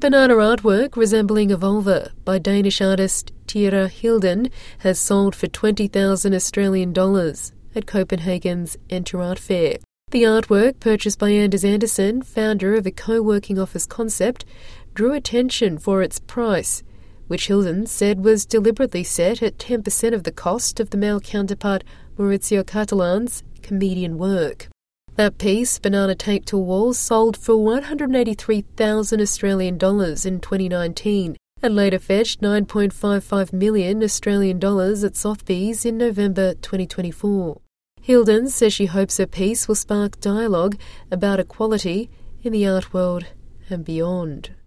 banana artwork resembling a vulva by Danish artist Tira Hilden has sold for $20,000 at Copenhagen's Enter Art Fair. The artwork, purchased by Anders Andersen, founder of a co-working office concept, drew attention for its price, which Hilden said was deliberately set at 10% of the cost of the male counterpart Maurizio Catalan's comedian work. That piece, banana taped to a wall, sold for $183,000 in 2019 and later fetched $9.55 million at Sotheby's in November 2024. Hilden says she hopes her piece will spark dialogue about equality in the art world and beyond.